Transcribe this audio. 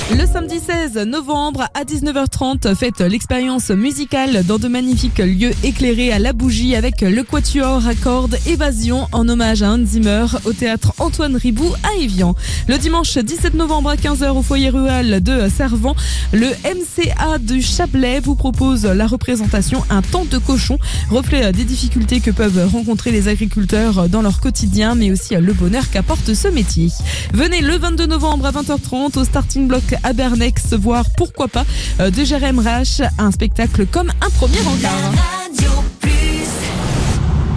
Le samedi 16 novembre à 19h30, faites l'expérience musicale dans de magnifiques lieux éclairés à la bougie avec le quatuor à cordes Évasion en hommage à Hans Zimmer au théâtre Antoine Riboud à Évian. Le dimanche 17 novembre à 15h au foyer rural de Servan, le MCA du Chablais vous propose la représentation Un temps de cochon, reflet des difficultés que peuvent rencontrer les agriculteurs dans leur quotidien, mais aussi le bonheur qu'apporte ce métier. Venez le 22 novembre à 20h30 au Starting Block à Bernex voir Pourquoi pas de Jérém Rache, un spectacle comme un premier encart.